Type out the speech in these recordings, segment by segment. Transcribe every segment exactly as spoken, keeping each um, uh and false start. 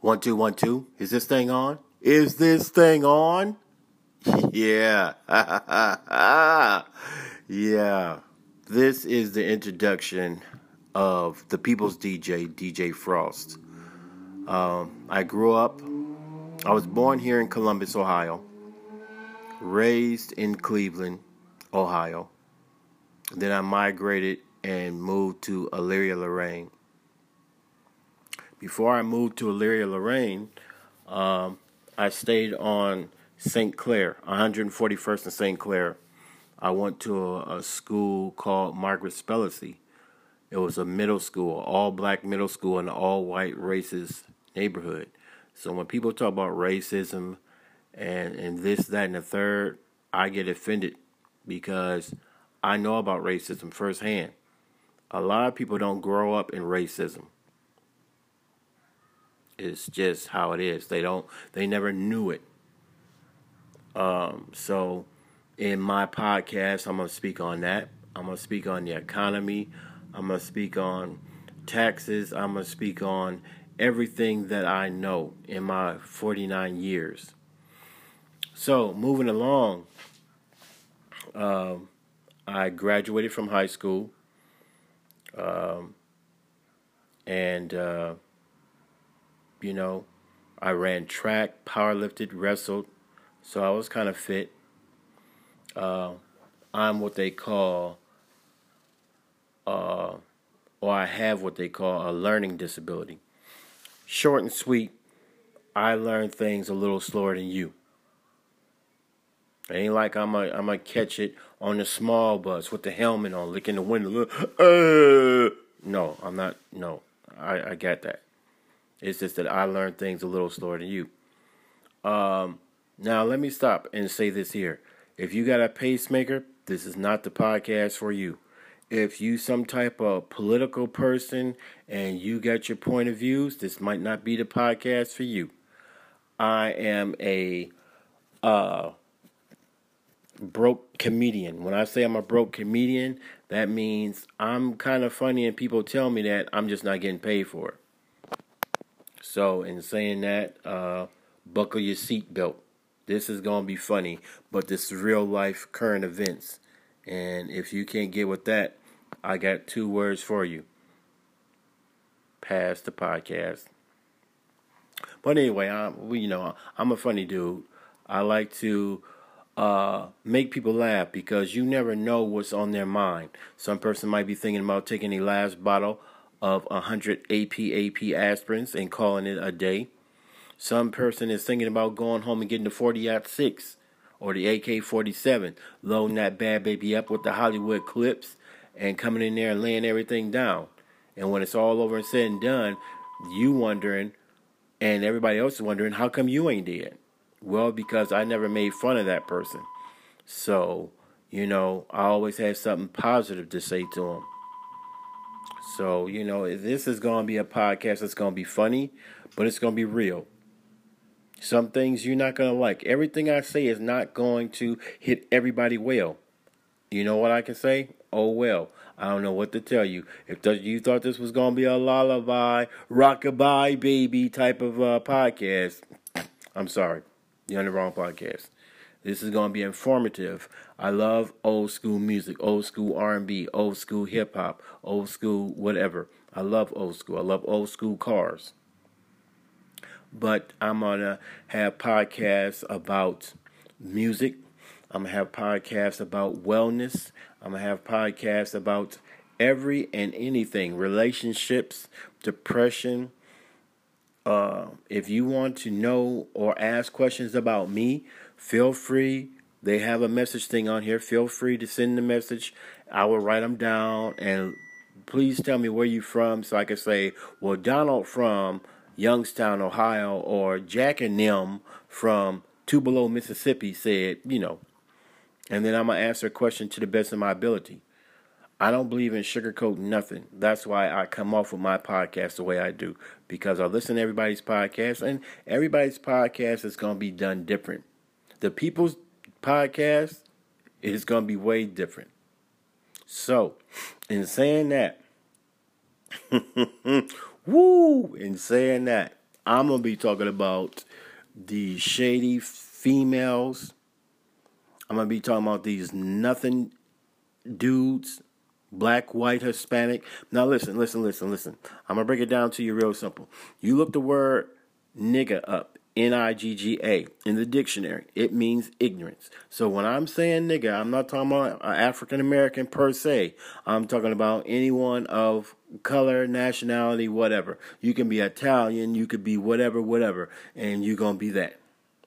One, two, one, two. Is this thing on? Is this thing on? Yeah. Yeah. This is the introduction of the People's D J, D J Frost. Um, I grew up, I was born here in Columbus, Ohio. Raised in Cleveland, Ohio. Then I migrated and moved to Elyria, Lorain. Before I moved to Elyria, Lorain, um, I stayed on Saint Clair, one forty-first and Saint Clair. I went to a, a school called Margaret Spellacy. It was a middle school, all-black middle school in an all-white racist neighborhood. So when people talk about racism and, and this, that, and the third, I get offended because I know about racism firsthand. A lot of people don't grow up in racism. It's just how it is. They don't. They never knew it. Um, so, in my podcast, I'm gonna speak on that. I'm gonna speak on the economy. I'm gonna speak on taxes. I'm gonna speak on everything that I know in my forty-nine years. So, moving along, um, I graduated from high school, um, and. Uh, You know, I ran track, powerlifted, wrestled, so I was kind of fit. Uh, I'm what they call, uh, or I have what they call a learning disability. Short and sweet, I learn things a little slower than you. It ain't like I'm a, I'm gonna catch it on the small bus with the helmet on, licking the window. Uh, no, I'm not. No, I, I got that. It's just that I learn things a little slower than you. Um, now, let me stop and say this here. If you got a pacemaker, this is not the podcast for you. If you some type of political person and you got your point of views, this might not be the podcast for you. I am a uh, broke comedian. When I say I'm a broke comedian, that means I'm kind of funny and people tell me that I'm just not getting paid for it. So, in saying that, uh, buckle your seatbelt. This is going to be funny, but this is real life current events. And if you can't get with that, I got two words for you. Pass the podcast. But anyway, I'm, you know, I'm a funny dude. I like to uh, make people laugh because you never know what's on their mind. Some person might be thinking about taking a last bottle of one hundred A P A P aspirins and calling it a day. Some person is thinking about going home and getting the forty aught six or the A K forty-seven, loading that bad baby up with the Hollywood clips and coming in there and laying everything down. And when it's all over and said and done, you wondering and everybody else is wondering, how come you ain't dead? Well, because I never made fun of that person. So, you know, I always had something positive to say to them. So, you know, this is going to be a podcast that's going to be funny, but it's going to be real. Some things you're not going to like. Everything I say is not going to hit everybody well. You know what I can say? Oh, well. I don't know what to tell you. If th- you thought this was going to be a lullaby, rockabye, baby type of uh, podcast, I'm sorry. You're on the wrong podcast. This is going to be informative. I love old school music, old school R and B, old school hip hop, old school whatever. I love old school. I love old school cars. But I'm going to have podcasts about music. I'm going to have podcasts about wellness. I'm going to have podcasts about every and anything, relationships, depression. Uh, if you want to know or ask questions about me, feel free. They have a message thing on here. Feel free to send the message. I will write them down. And please tell me where you're from so I can say, well, Donald from Youngstown, Ohio, or Jack and them from Tupelo, Mississippi said, you know. And then I'm going to answer a question to the best of my ability. I don't believe in sugarcoating nothing. That's why I come off with my podcast the way I do. Because I listen to everybody's podcast, and everybody's podcast is going to be done different. The people's podcast is going to be way different. So, in saying that, woo, in saying that, I'm going to be talking about the shady females. I'm going to be talking about these nothing dudes, black, white, Hispanic. Now listen, listen, listen, listen. I'm going to break it down to you real simple. You look the word nigga up, N I G G A, in the dictionary. It means ignorance. So when I'm saying nigga, I'm not talking about an African American per se. I'm talking about anyone of color, nationality, whatever. You can be Italian, you could be whatever, whatever, and you're going to be that.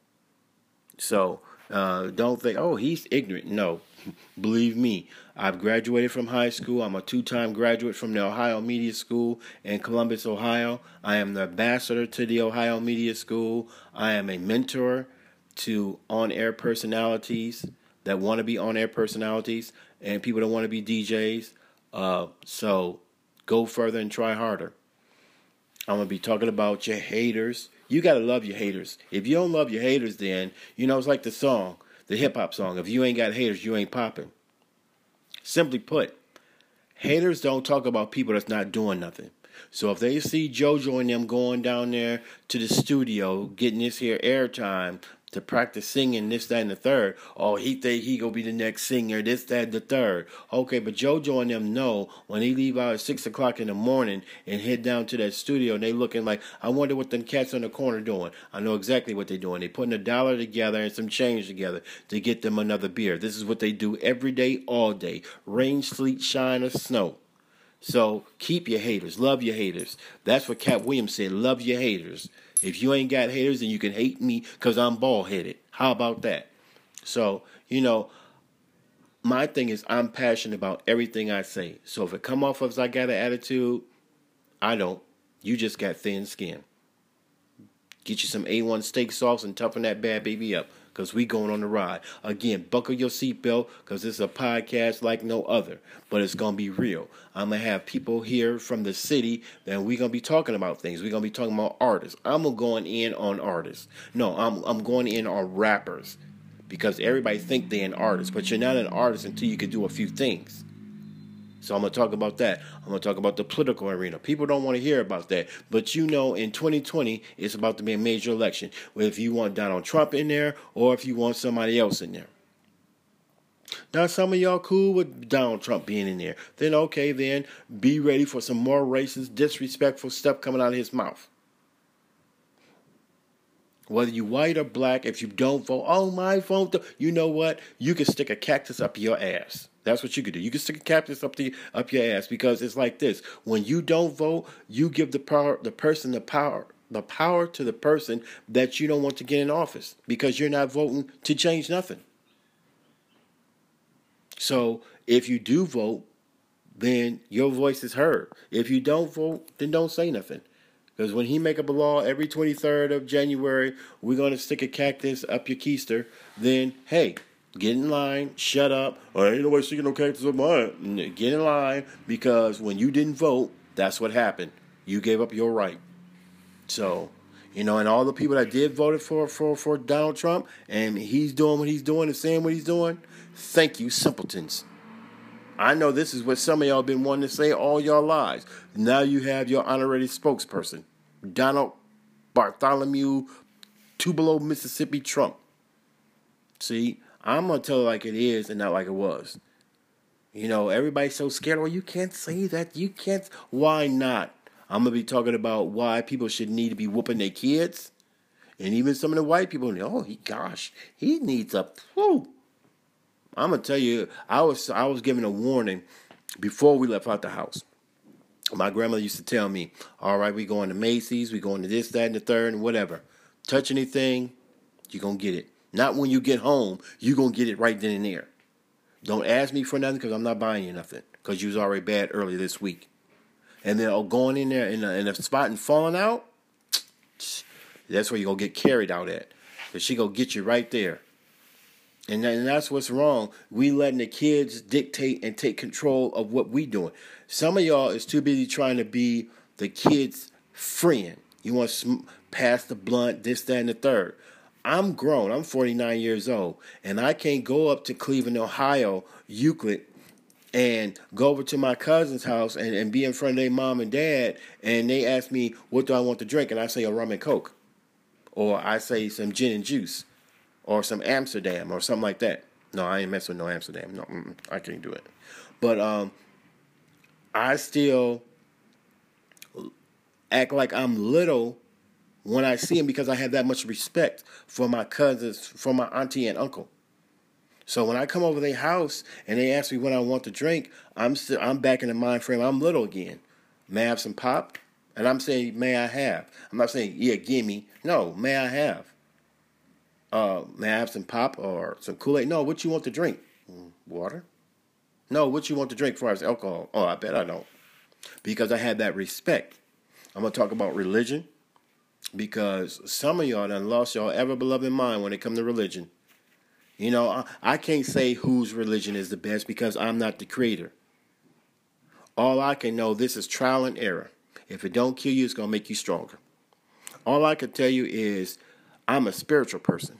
So uh, don't think, oh, he's ignorant. No. Believe me, I've graduated from high school. I'm a two-time graduate from the Ohio Media School in Columbus, Ohio. I am the ambassador to the Ohio Media School. I am a mentor to on-air personalities that want to be on-air personalities and people that want to be D Js. Uh, so go further and try harder. I'm going to be talking about your haters. You got to love your haters. If you don't love your haters, then, you know, it's like the song. The hip-hop song, if you ain't got haters, you ain't popping. Simply put, haters don't talk about people that's not doing nothing. So if they see JoJo and them going down there to the studio, getting this here airtime to practice singing this, that, and the third, oh, he think he gonna be the next singer, this, that, and the third. Okay, but JoJo and them know when they leave out at six o'clock in the morning and head down to that studio, and they looking like, I wonder what them cats on the corner doing. I know exactly what they're doing. They putting a dollar together and some change together to get them another beer. This is what they do every day, all day. Rain, sleet, shine, or snow. So keep your haters. Love your haters. That's what Cat Williams said. Love your haters. If you ain't got haters, then you can hate me because I'm bald-headed. How about that? So, you know, my thing is I'm passionate about everything I say. So if it come off as I got an attitude, I don't. You just got thin skin. Get you some A one steak sauce and toughen that bad baby up because we going on the ride. Again, buckle your seatbelt because this is a podcast like no other, but it's going to be real. I'm going to have people here from the city that we're going to be talking about things. We're going to be talking about artists. I'm going in on artists. No, I'm I'm going in on rappers because everybody think they're an artist, but you're not an artist until you can do a few things. So I'm going to talk about that. I'm going to talk about the political arena. People don't want to hear about that. But you know, in twenty twenty, it's about to be a major election. If you want Donald Trump in there or if you want somebody else in there. Now, some of y'all cool with Donald Trump being in there. Then, okay, then be ready for some more racist, disrespectful stuff coming out of his mouth. Whether you white or black, if you don't vote, oh, my vote. You know what? You can stick a cactus up your ass. That's what you could do. You can stick a cactus up the up your ass because it's like this. When you don't vote, you give the power, the person the power, the power to the person that you don't want to get in office because you're not voting to change nothing. So if you do vote, then your voice is heard. If you don't vote, then don't say nothing. Because when he make up a law every twenty-third of January, we're going to stick a cactus up your keister, then, hey, get in line, shut up, or ain't nobody sticking no cactus up mine. Get in line, because when you didn't vote, that's what happened. You gave up your right. So, you know, and all the people that did vote for, for, for Donald Trump, and he's doing what he's doing and saying what he's doing, thank you, simpletons. I know this is what some of y'all been wanting to say all your lives. Now you have your honorary spokesperson, Donald Bartholomew Tupelo, Mississippi Trump. See, I'm going to tell it like it is and not like it was. You know, everybody's so scared. Oh, you can't say that. You can't. Why not? I'm going to be talking about why people should need to be whooping their kids. And even some of the white people, oh, he, gosh, he needs a, whew. I'm going to tell you, I was I was given a warning before we left out the house. My grandmother used to tell me, all right, we going to Macy's, we going to this, that, and the third, and whatever. Touch anything, you're going to get it. Not when you get home, you're going to get it right then and there. Don't ask me for nothing because I'm not buying you nothing because you was already bad earlier this week. And then oh, going in there in a, in a spot and falling out, that's where you're going to get carried out at. Because she going to get you right there. And, that, and that's what's wrong. We letting the kids dictate and take control of what we doing. Some of y'all is too busy trying to be the kids' friend. You want to sm- pass the blunt, this, that, and the third. I'm grown. I'm forty-nine years old. And I can't go up to Cleveland, Ohio, Euclid, and go over to my cousin's house and, and be in front of their mom and dad, and they ask me, what do I want to drink? And I say a rum and coke. Or I say some gin and juice. Or some Amsterdam or something like that. No, I ain't messing with no Amsterdam. No, I can't do it. But um, I still act like I'm little when I see them because I have that much respect for my cousins, for my auntie and uncle. So when I come over their house and they ask me what I want to drink, I'm still I'm back in the mind frame. I'm little again. May I have some pop? And I'm saying, may I have? I'm not saying, yeah, give me. No, may I have? Uh, may I have some pop or some Kool-Aid? No, what you want to drink? Water? No, what you want to drink for as alcohol? Oh, I bet I don't. Because I had that respect. I'm going to talk about religion. Because some of y'all done lost y'all ever-beloved mind when it comes to religion. You know, I, I can't say whose religion is the best because I'm not the creator. All I can know, this is trial and error. If it don't kill you, it's going to make you stronger. All I can tell you is I'm a spiritual person.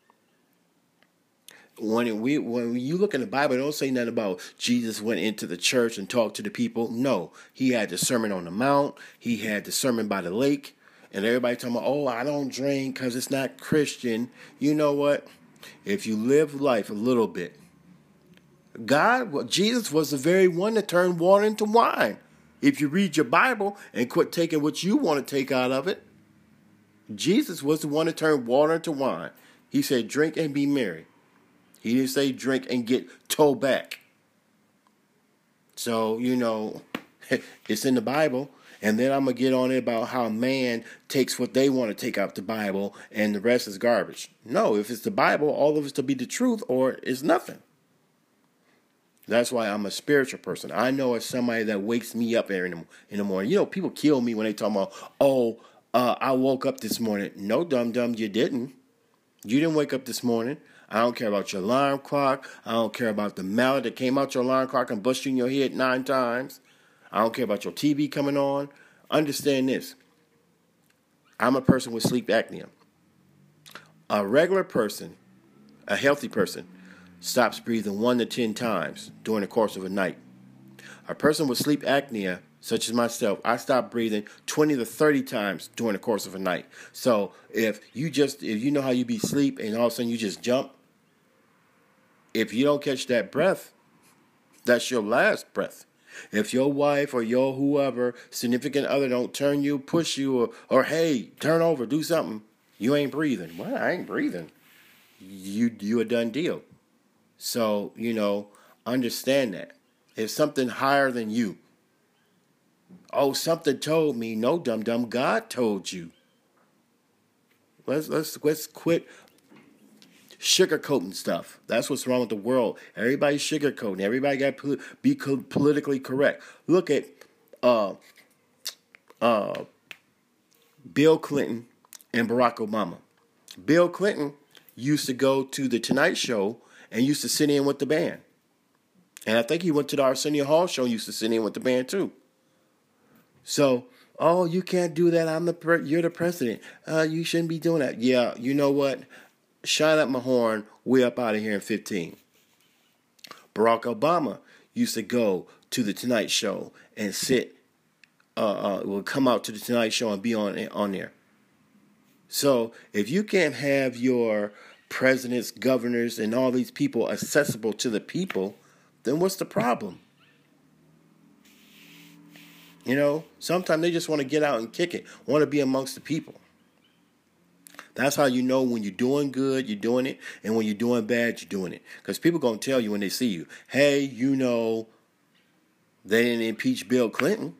When we when you look in the Bible, it don't say nothing about Jesus went into the church and talked to the people. No, he had the Sermon on the Mount. He had the Sermon by the Lake. And everybody talking about, oh, I don't drink because it's not Christian. You know what? If you live life a little bit, God, well, Jesus was the very one that turned water into wine. If you read your Bible and quit taking what you want to take out of it, Jesus was the one that turned water into wine. He said, drink and be merry. He didn't say drink and get towed back. So, you know, it's in the Bible. And then I'm going to get on it about how man takes what they want to take out the Bible and the rest is garbage. No, if it's the Bible, all of it's to be the truth or it's nothing. That's why I'm a spiritual person. I know it's somebody that wakes me up in the, in the morning. You know, people kill me when they talk about, oh, uh, I woke up this morning. No, dum-dum, you didn't. You didn't wake up this morning. I don't care about your alarm clock. I don't care about the mallet that came out your alarm clock and bust you in your head nine times. I don't care about your T V coming on. Understand this. I'm a person with sleep apnea. A regular person, a healthy person, stops breathing one to ten times during the course of a night. A person with sleep apnea, such as myself, I stop breathing twenty to thirty times during the course of a night. So if you just, if you know how you be asleep and all of a sudden you just jump, if you don't catch that breath, that's your last breath. If your wife or your whoever, significant other don't turn you, push you, or, or hey, turn over, do something, you ain't breathing. Well, I ain't breathing. You, you a done deal. So, you know, understand that. It's something higher than you. Oh, something told me. No, dum-dum, God told you. Let's let's let's quit sugarcoating stuff. That's what's wrong with the world. Everybody's sugarcoating. Everybody got to be politically correct. Look at uh, uh, Bill Clinton and Barack Obama. Bill Clinton used to go to the Tonight Show and used to sit in with the band. And I think he went to the Arsenio Hall show and used to sit in with the band too. So, oh, you can't do that. I'm the pre- you're the president. Uh, you shouldn't be doing that. Yeah, you know what? Shine up my horn. We're up out of here in fifteen. Barack Obama used to go to the Tonight Show and sit. Uh, uh, will come out to the Tonight Show and be on on there. So if you can't have your presidents, governors, and all these people accessible to the people, then what's the problem? You know, sometimes they just want to get out and kick it, want to be amongst the people. That's how you know when you're doing good, you're doing it, and when you're doing bad, you're doing it. Because people going to tell you when they see you, hey, you know, they didn't impeach Bill Clinton,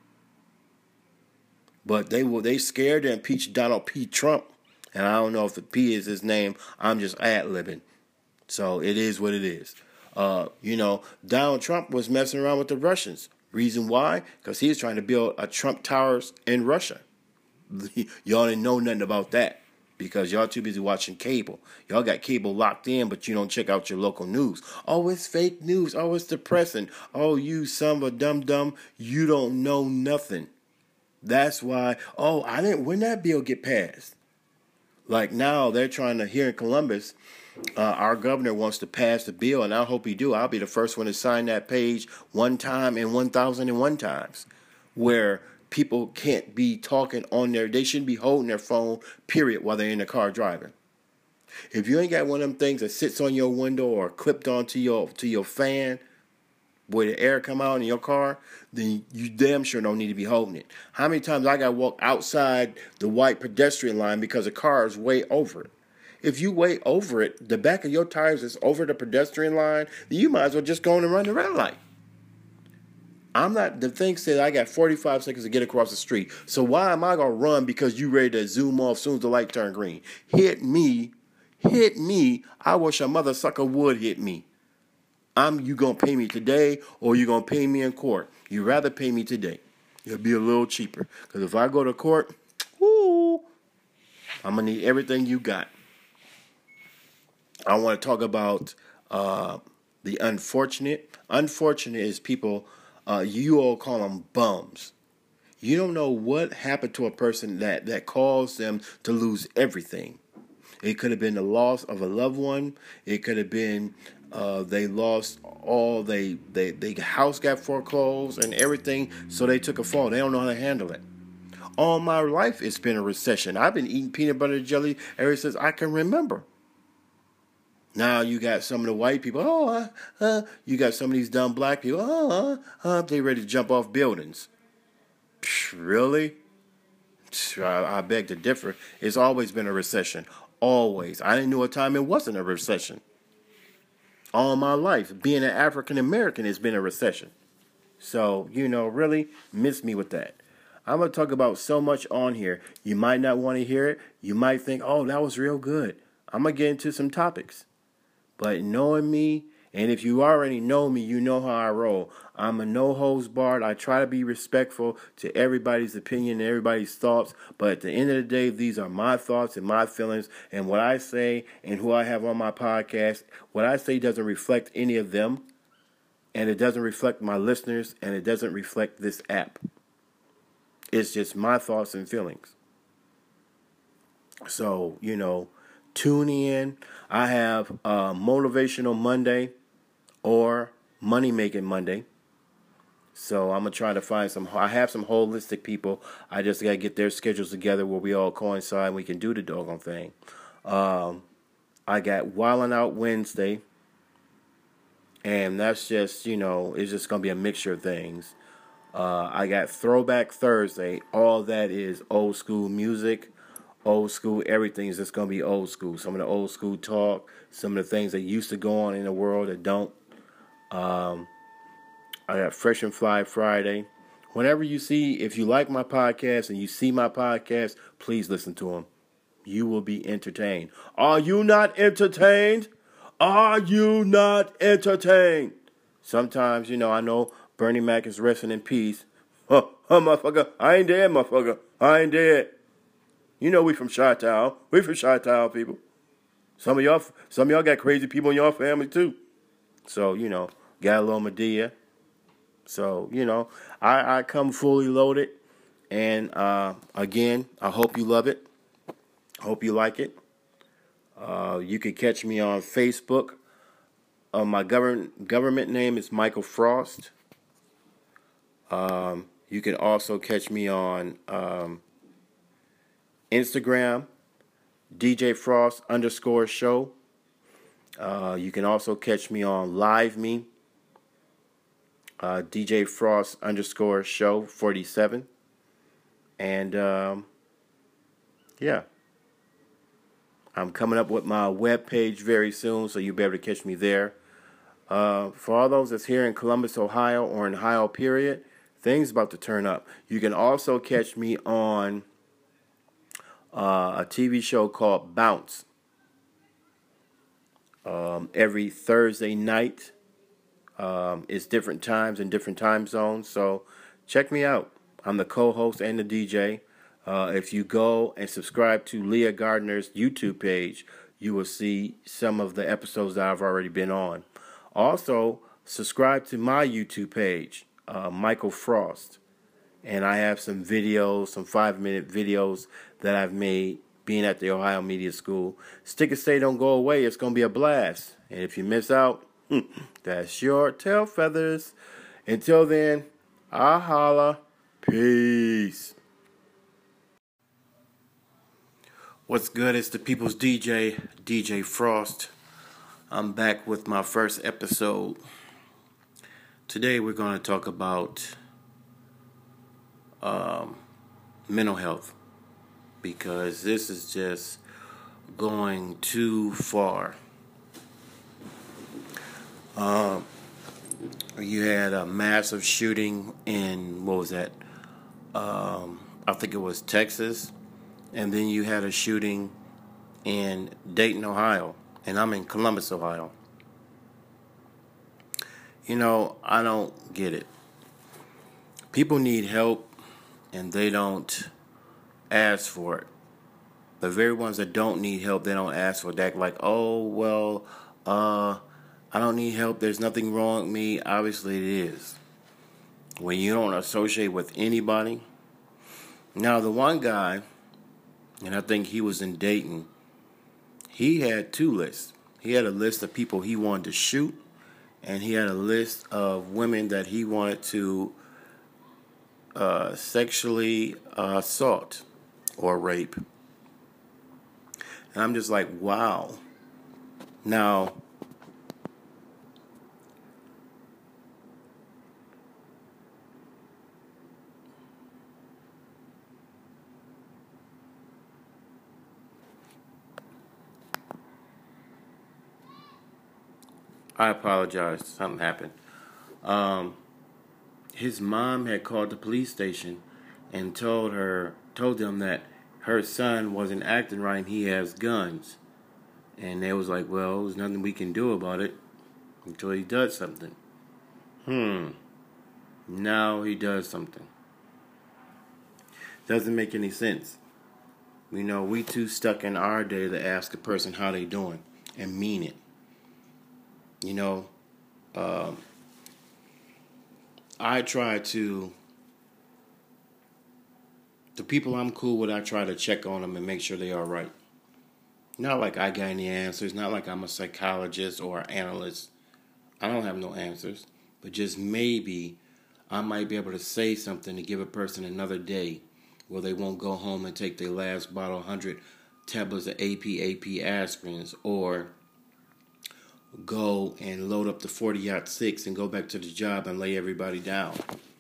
but they were they scared to impeach Donald P. Trump. And I don't know if the P is his name. I'm just ad-libbing. So it is what it is. Uh, you know, Donald Trump was messing around with the Russians. Reason why? Because he was trying to build a Trump Towers in Russia. Y'all didn't know nothing about that because y'all too busy watching cable. Y'all got cable locked in, but you don't check out your local news. Oh, it's fake news. Oh, it's depressing. Oh, you son of a dum-dum. You don't know nothing. That's why, oh, I didn't, when that bill get passed? Like now they're trying to, here in Columbus, Uh, our governor wants to pass the bill, and I hope he do. I'll be the first one to sign that page one time and one thousand and one times, where people can't be talking on their, they shouldn't be holding their phone, period, while they're in the car driving. If you ain't got one of them things that sits on your window or clipped onto your to your fan where the air come out in your car, then you damn sure don't need to be holding it. How many times I got to walk outside the white pedestrian line because the car is way over it? If you way over it, the back of your tires is over the pedestrian line, then you might as well just go on and run the red light. I'm not, the thing said I got forty-five seconds to get across the street. So why am I going to run because you ready to zoom off as soon as the light turn green? Hit me. Hit me. I wish a mother sucker would hit me. I'm you going to pay me today or you going to pay me in court? You rather pay me today. It'll be a little cheaper. Because if I go to court, whoo, I'm going to need everything you got. I want to talk about uh, the unfortunate. Unfortunate is people, uh, you all call them bums. You don't know what happened to a person that, that caused them to lose everything. It could have been the loss of a loved one. It could have been uh, they lost all, they, they, they house got foreclosed and everything, so they took a fall. They don't know how to handle it. All my life it's been a recession. I've been eating peanut butter and jelly ever since I can remember. Now you got some of the white people, oh, uh, uh, you got some of these dumb black people, oh, uh, uh, they ready to jump off buildings. Psh, really? Psh, I, I beg to differ. It's always been a recession. Always. I didn't know a time it wasn't a recession. All my life, being an African American has been a recession. So, you know, really miss me with that. I'm going to talk about so much on here. You might not want to hear it. You might think, oh, that was real good. I'm going to get into some topics. But knowing me, and if you already know me, you know how I roll. I'm a no-holds-barred. I try to be respectful to everybody's opinion and everybody's thoughts. But at the end of the day, these are my thoughts and my feelings. And what I say and who I have on my podcast, what I say doesn't reflect any of them. And it doesn't reflect my listeners. And it doesn't reflect this app. It's just my thoughts and feelings. So, you know, tune in. I have uh, Motivational Monday or Money Making Monday. So I'm going to try to find some, I have some holistic people. I just got to get their schedules together where we all coincide and we can do the doggone thing. Um, I got Wildin' Out Wednesday. And that's just, you know, it's just going to be a mixture of things. Uh, I got Throwback Thursday. All that is old school music. Old school, everything is just going to be old school. Some of the old school talk, some of the things that used to go on in the world that don't. Um, I got Fresh and Fly Friday. Whenever you see, if you like my podcast and you see my podcast, please listen to them. You will be entertained. Are you not entertained? Are you not entertained? Sometimes, you know, I know Bernie Mac is resting in peace. Huh, huh, motherfucker. I ain't dead, motherfucker. I ain't dead. You know we from Chi-Town. We from Chi-Town, people. Some of y'all, some of y'all got crazy people in your family too. So you know, got a little Medea. So you know, I, I come fully loaded, and uh, again, I hope you love it. Hope you like it. Uh, you can catch me on Facebook. Uh, my government government name is Michael Frost. Um, you can also catch me on Um, Instagram, D J Frost underscore show. Uh, you can also catch me on Live Me, uh, D J Frost underscore show forty-seven. And um, yeah, I'm coming up with my webpage very soon, so you'll be able to catch me there. Uh, for all those that's here in Columbus, Ohio, or in Ohio, period, things about to turn up. You can also catch me on Uh, a T V show called Bounce. Um, every Thursday night. Um, it's different times and different time zones. So check me out. I'm the co-host and the D J. Uh, if you go and subscribe to Leah Gardner's YouTube page, you will see some of the episodes that I've already been on. Also, subscribe to my YouTube page, uh, Michael Frost. And I have some videos, some five-minute videos that I've made being at the Ohio Media School. Stick and Stay don't go away. It's going to be a blast. And if you miss out, that's your tail feathers. Until then, I holla. Peace. What's good? It's the People's D J, D J Frost. I'm back with my first episode. Today we're going to talk about um, mental health, because this is just going too far. Um, you had a massive shooting in, what was that? Um, I think it was Texas. And then you had a shooting in Dayton, Ohio. And I'm in Columbus, Ohio. You know, I don't get it. People need help and they don't ask for it. The very ones that don't need help, they don't ask for it. They act like, oh, well, uh, I don't need help. There's nothing wrong with me. Obviously it is. When you don't associate with anybody. Now, the one guy, and I think he was in Dayton, he had two lists. He had a list of people he wanted to shoot, and he had a list of women that he wanted to uh, sexually uh, assault or rape. And I'm just like, wow. Now, I apologize. Something happened. Um, his mom had called the police station and told her, told them that her son wasn't acting right and he has guns. And they was like, well, there's nothing we can do about it until he does something. Hmm. Now he does something. Doesn't make any sense. You know, we too stuck in our day to ask a person how they doing and mean it. You know, um, I try to, the people I'm cool with, I try to check on them and make sure they are right. Not like I got any answers, not like I'm a psychologist or an analyst. I don't have no answers, but just maybe I might be able to say something to give a person another day where they won't go home and take their last bottle, one hundred tablets of A P A P aspirins, or go and load up the forty aught six and go back to the job and lay everybody down.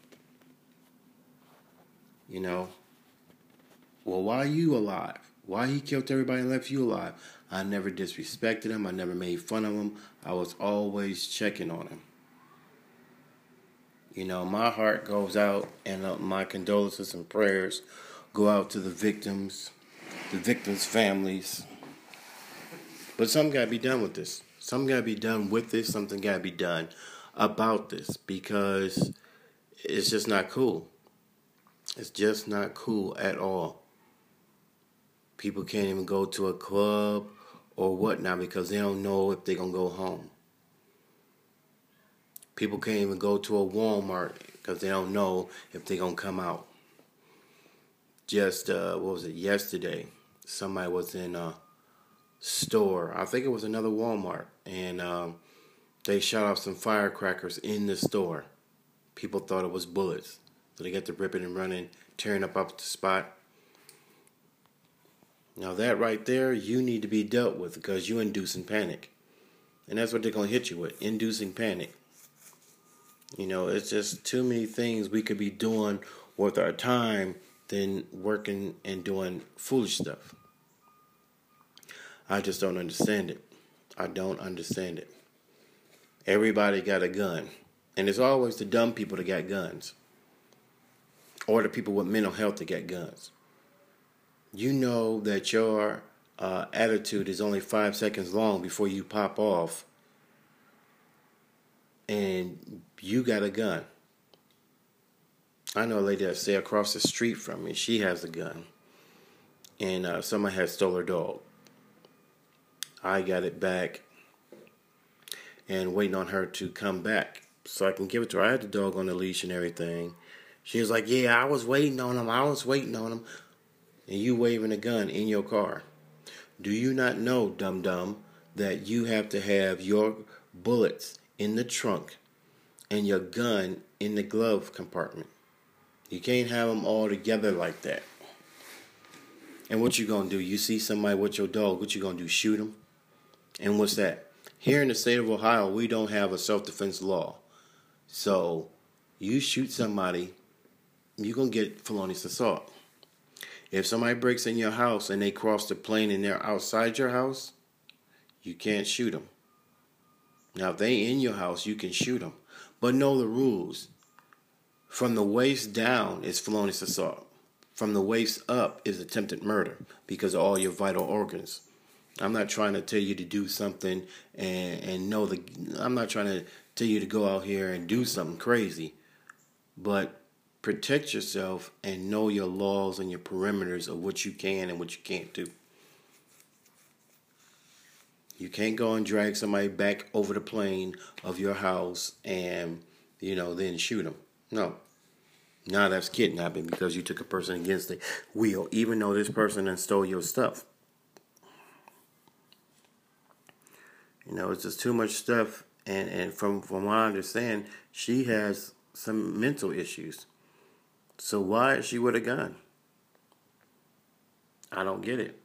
You know, well, why are you alive? Why he killed everybody and left you alive? I never disrespected him. I never made fun of him. I was always checking on him. You know, my heart goes out, and uh, my condolences and prayers go out to the victims, the victims' families. But something got to be done with this. Something got to be done with this. Something got to be done about this, because it's just not cool. It's just not cool at all. People can't even go to a club or whatnot because they don't know if they're going to go home. People can't even go to a Walmart because they don't know if they're going to come out. Just, uh, what was it, yesterday, somebody was in a store. I think it was another Walmart. And um, they shot off some firecrackers in the store. People thought it was bullets. So they got to ripping and running, tearing up off the spot. Now that right there, you need to be dealt with because you're inducing panic. And that's what they're going to hit you with, inducing panic. You know, it's just too many things we could be doing with our time than working and doing foolish stuff. I just don't understand it. I don't understand it. Everybody got a gun. And it's always the dumb people that got guns. Or the people with mental health that got guns. You know that your uh, attitude is only five seconds long before you pop off. And you got a gun. I know a lady that stay across the street from me. She has a gun. And uh, somebody had stole her dog. I got it back and waiting on her to come back so I can give it to her. I had the dog on the leash and everything. She was like, yeah, I was waiting on him. I was waiting on him. and you waving a gun in your car. Do you not know, dum-dum, that you have to have your bullets in the trunk and your gun in the glove compartment? You can't have them all together like that. And what you gonna do? You see somebody with your dog, what you gonna do? Shoot them? And what's that? Here in the state of Ohio, we don't have a self-defense law. So, you shoot somebody, you're gonna get felonious assault. If somebody breaks in your house and they cross the plane and they're outside your house, you can't shoot them. Now, if they in your house, you can shoot them. But know the rules. From the waist down is felonious assault. From the waist up is attempted murder because of all your vital organs. I'm not trying to tell you to do something and, and know the... I'm not trying to tell you to go out here and do something crazy. But protect yourself and know your laws and your perimeters of what you can and what you can't do. You can't go and drag somebody back over the plane of your house and, you know, then shoot them. No. Now that's kidnapping because you took a person against the wheel, even though this person then stole your stuff. You know, it's just too much stuff. And, and from, from what I understand, she has some mental issues. So why is she with a gun? I don't get it.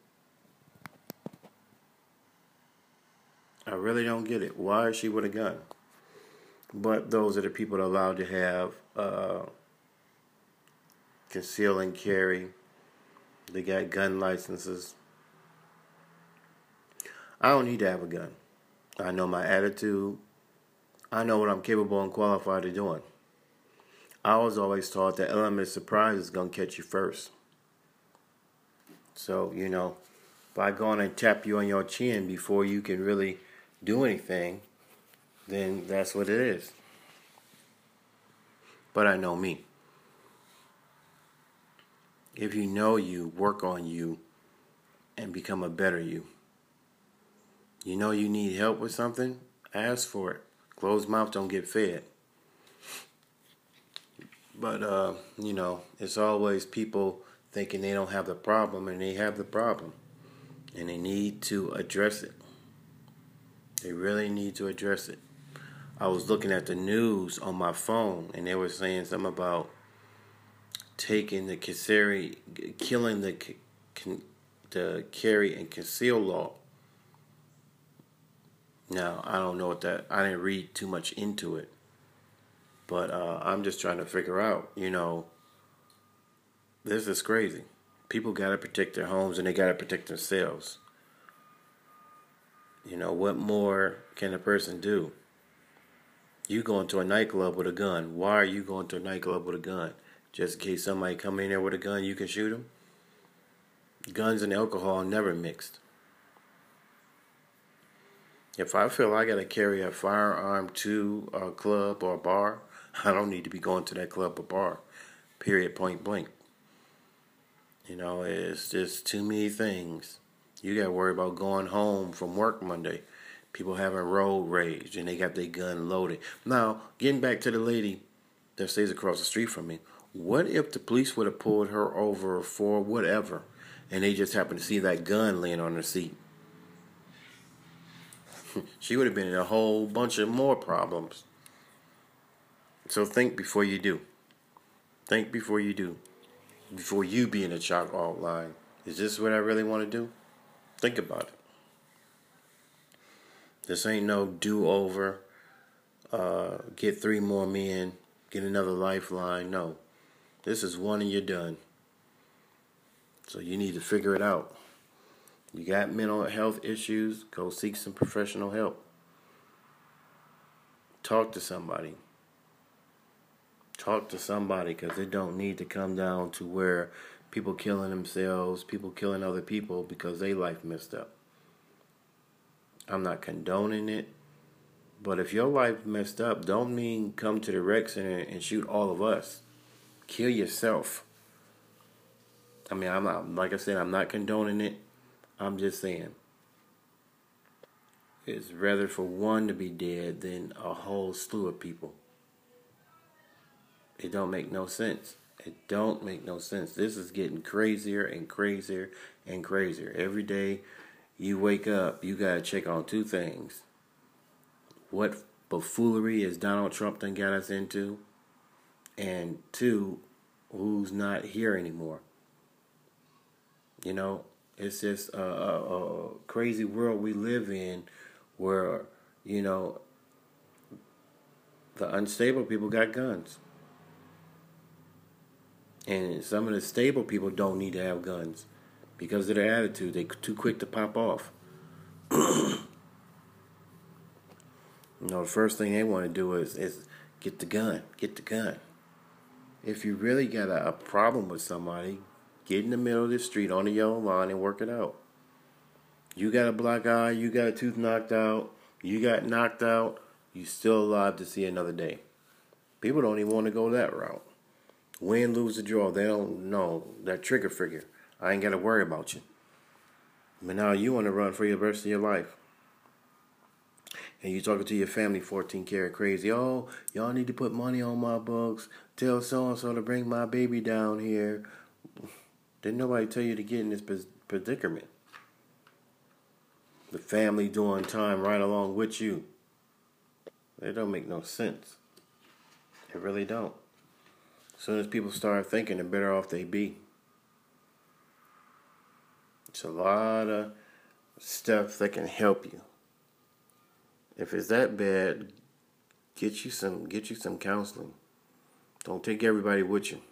I really don't get it. Why is she with a gun? But those are the people that are allowed to have uh, conceal and carry. They got gun licenses. I don't need to have a gun. I know my attitude. I know what I'm capable and qualified of doing. I was always taught that element of surprise is going to catch you first. So, you know, by going and tap you on your chin before you can really do anything, then that's what it is. But I know me. If you know you, work on you, and become a better you. You know you need help with something? Ask for it. Closed mouth don't get fed. But, uh, you know, it's always people thinking they don't have the problem, and they have the problem. And they need to address it. They really need to address it. I was looking at the news on my phone, and they were saying something about taking the carry, killing the, the carry and conceal law. Now, I don't know what that, I didn't read too much into it. But uh, I'm just trying to figure out, you know, this is crazy. People got to protect their homes and they got to protect themselves. You know, what more can a person do? You go into a nightclub with a gun. Why are you going to a nightclub with a gun? Just in case somebody come in there with a gun, you can shoot them? Guns and alcohol never mixed. If I feel I got to carry a firearm to a club or a bar, I don't need to be going to that club or bar. Period, point blank. You know, it's just too many things. You got to worry about going home from work Monday. People having road rage and they got their gun loaded. Now, getting back to the lady that stays across the street from me. What if the police would have pulled her over for whatever and they just happened to see that gun laying on her seat? She would have been in a whole bunch of more problems. So think before you do. Think before you do. Before you be in a chalk outline. Is this what I really want to do? Think about it. This ain't no do-over. Uh, get three more men. Get another lifeline. No. This is one and you're done. So you need to figure it out. You got mental health issues, go seek some professional help. Talk to somebody. Talk to somebody because it don't need to come down to where people killing themselves, people killing other people because their life messed up. I'm not condoning it, but if your life messed up, don't mean come to the rec center and shoot all of us. Kill yourself. I mean, I'm not, like I said, I'm not condoning it. I'm just saying, it's rather for one to be dead than a whole slew of people. It don't make no sense. It don't make no sense. This is getting crazier and crazier and crazier. Every day you wake up, you gotta check on two things. What buffoonery is Donald Trump done got us into? And two, who's not here anymore? You know, it's just a, a, a crazy world we live in where, you know, the unstable people got guns. And some of the stable people don't need to have guns because of their attitude. They're too quick to pop off. You know, the first thing they want to do is, is get the gun. Get the gun. If you really got a, a problem with somebody, get in the middle of the street on the yellow line and work it out. You got a black eye, you got a tooth knocked out, you got knocked out, you still alive to see another day. People don't even want to go that route. Win, lose, or draw, they don't know that trigger figure. I ain't got to worry about you. But now you want to run for the rest of your life. And you talking to your family fourteen karat crazy. Oh, y'all need to put money on my books. Tell so-and-so to bring my baby down here. Didn't nobody tell you to get in this predicament? The family doing time right along with you. It don't make no sense. It really don't. As soon as people start thinking, the better off they be. It's a lot of stuff that can help you. If it's that bad, get you some get you some counseling. Don't take everybody with you.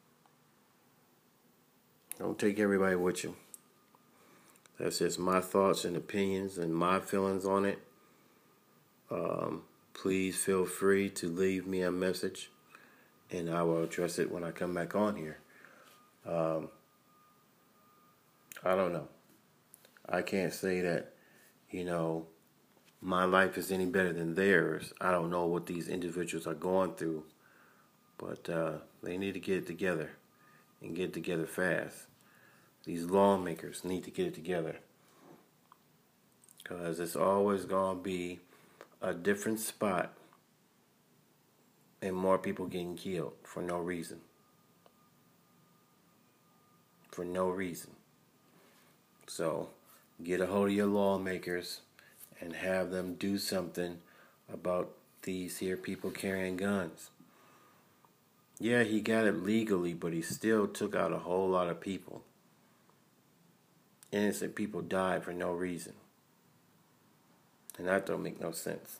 Don't take everybody with you. That's just my thoughts and opinions and my feelings on it. Um, please feel free to leave me a message, and I will address it when I come back on here. Um, I don't know. I can't say that, you know, my life is any better than theirs. I don't know what these individuals are going through, but uh, they need to get it together and get it together fast. These lawmakers need to get it together because it's always going to be a different spot and more people getting killed for no reason. For no reason. So get a hold of your lawmakers and have them do something about these here people carrying guns. Yeah, he got it legally, but he still took out a whole lot of people. Innocent people died for no reason. And that don't make no sense.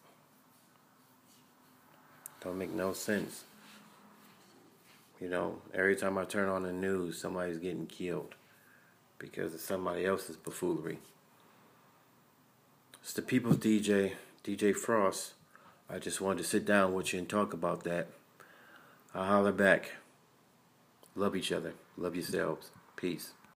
Don't make no sense. You know, every time I turn on the news, somebody's getting killed because of somebody else's buffoonery. It's the People's D J, D J Frost. I just wanted to sit down with you and talk about that. I'll holler back. Love each other. Love yourselves. Peace.